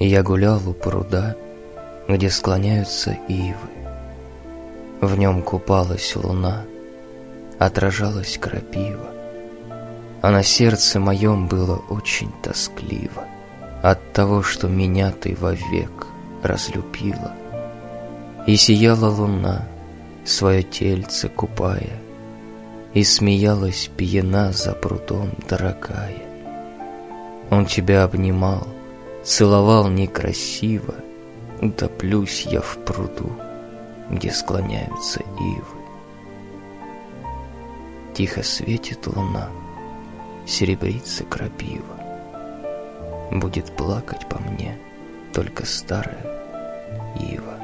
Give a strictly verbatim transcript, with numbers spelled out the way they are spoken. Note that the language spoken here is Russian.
Я гулял у пруда, где склоняются ивы. В нем купалась луна, отражалась крапива, а на сердце моем было очень тоскливо от того, что меня ты вовек разлюбила. И сияла луна, свое тельце купая, и смеялась пьяна за прудом дорогая. Он тебя обнимал, целовал некрасиво, утоплюсь я в пруду, где склоняются ивы. Тихо светит луна, серебрится крапива, будет плакать по мне только старая ива.